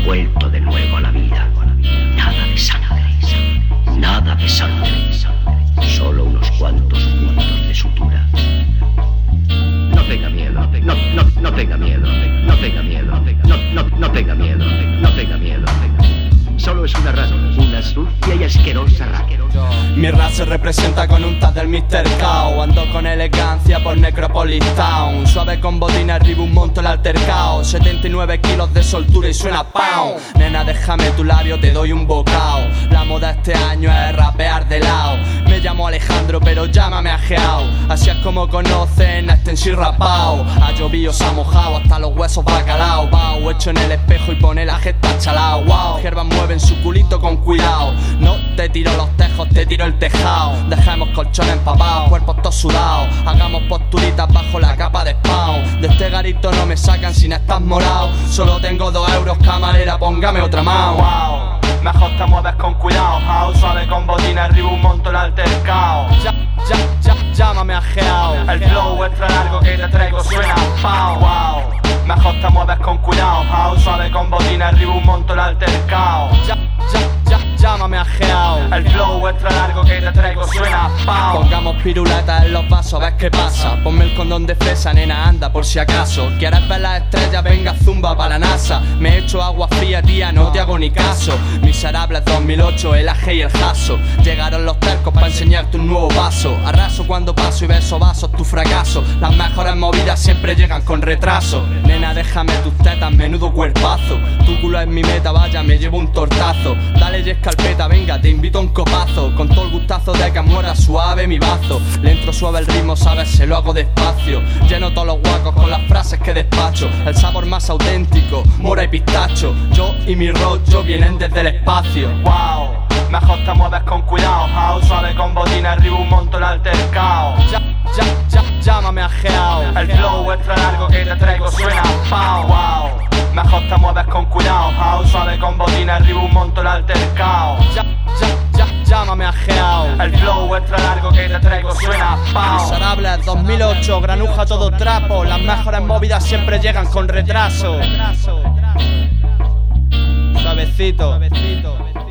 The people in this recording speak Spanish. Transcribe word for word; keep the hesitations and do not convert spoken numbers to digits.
vuelto de nuevo a la vida. Nada de sangre, nada de sangre, solo unos cuantos puntos de sutura. No tenga miedo, no, no, no tenga miedo, no tenga miedo, no, no, no tenga miedo, no tenga miedo. Solo es una raza, una sucia y asquerosa raza. Mi raza se representa con un taz del mister Cao. Ando con elegancia por Necropolis Town. Suave con botina, arriba un monto el altercao. setenta y nueve kilos de soltura y suena pound. Nena, déjame tu labio, te doy un bocao. La moda este año es rapear de lado. Me llamo Alejandro, pero llámame ajeao. Así es como conocen a este en sí rapao. Ha llovido, se ha mojado, hasta los huesos bacalao. Bao, hecho en el espejo y pone la gesta chalao. Wow, hierbas mueven su culito con cuidado. No te tiro los tejos, te tiro el tejado. Dejemos colchones empapados, cuerpos todos sudados. Hagamos posturitas bajo la capa de spawn. De este garito no me sacan si no estás morado. Solo tengo dos euros, camarera, póngame otra mano. Wow, mejor te mueves con cuidado. House suave con botina, arriba un monto el altercao. Ya, ya, ya, llámame ajeao. El flow extra largo que te traigo suena pow. Wow, mejor te mueves con cuidado. House suave con botina, arriba un monto el altercao. Ya, ya, ya, llámame ajeao. El flow extra largo que te traigo suena pow. Pongamos piruletas en los vasos, a ver qué pasa. Ponme el condón de fresa, nena, anda por si acaso. ¿Quieres ver las estrellas? Venga, zumba pa' la NASA. Me echo agua fría, tía, no te hago ni caso. Miserables dos mil ocho, el aje y el jaso. Llegaron los tercos pa' enseñarte un nuevo paso. Arraso cuando paso y beso vasos tu fracaso. Las mejores movidas siempre llegan con retraso. Nena, déjame tus tetas, menudo cuerpazo. Tu culo es mi meta, vaya, me llevo un tortazo. Dale y escarpeta, venga, te invito a un copazo. Con todo el gustazo de que muera suave mi bazo. Le entro suave el ritmo, sabes, se lo hago despacio. Lleno todos los huecos con las frases que despacho. El sabor más auténtico, mora y pistacho. Yo y mi rollo vienen desde el espacio. Wow, mejor te mueves con cuidado. House suave con botina, arriba un monto el altercao. Ya, ya, ya, llámame ajeao. El flow extra largo que te traigo suena pow. Wow, mejor te mueves con cuidado. House suave con botina, arriba un monto el altercao. Ya, ya, ya, llámame ajeao. El flow extra largo que te traigo suena pow. Miserables dos mil ocho, granuja todo trapo. Las mejores movidas siempre llegan con retraso. Suavecito, suavecito.